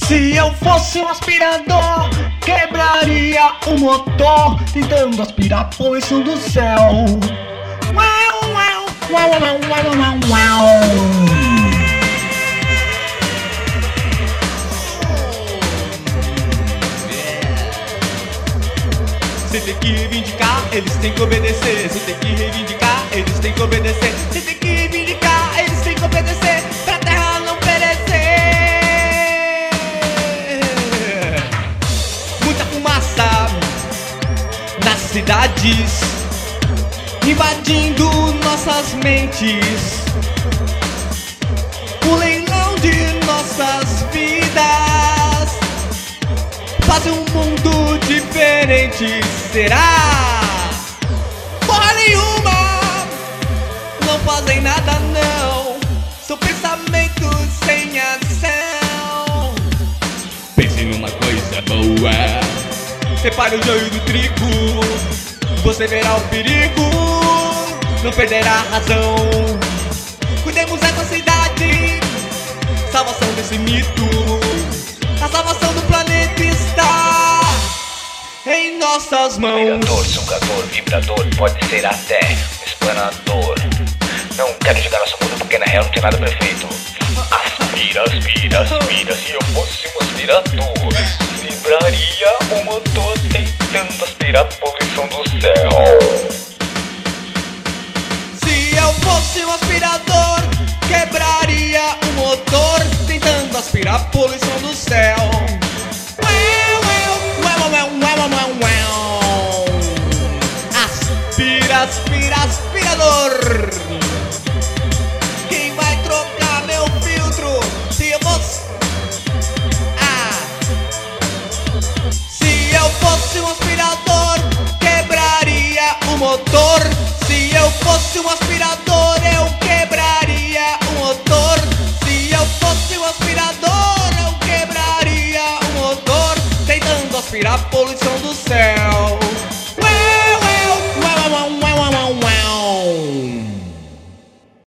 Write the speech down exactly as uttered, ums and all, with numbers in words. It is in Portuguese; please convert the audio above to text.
Se eu fosse um aspirador, quebraria o motor, tentando aspirar a poluição do céu. Uau, uau, uau, uau, uau, uau, uau. Você tem que reivindicar, eles têm que obedecer. Você tem que reivindicar, eles têm que obedecer. Você tem que reivindicar, eles têm que obedecer, pra terra não perecer. Muita fumaça nas cidades, invadindo nossas mentes. O leilão de nossas vidas faz um mundo diferente, será? Porra nenhuma, não fazem nada não, são pensamentos sem ação. Pense numa coisa boa, separe o joio do trigo, você verá o perigo, não perderá a razão. Cuidemos dessa cidade, salvação desse mito. A salvação do planeta está em nossas mãos. Mirador, sugador, vibrador, pode ser até um explanador. Não quero jogar nosso mundo porque na real não tem nada perfeito. Aspira, aspira, aspira. Se eu fosse um aspirador, vibraria o motor tentando aspirar a poluição do céu. Se eu fosse um aspirador, quebraria o motor tentando aspirar a poluição do céu. Aspira, aspira, aspirador. Quem vai trocar meu filtro? Se eu fosse... Ah. Se eu fosse um aspirador, quebraria o motor. Se eu fosse um aspirador, eu quebraria o motor. Se eu fosse um aspirador, eu quebraria o motor tentando aspirar a poluição do céu.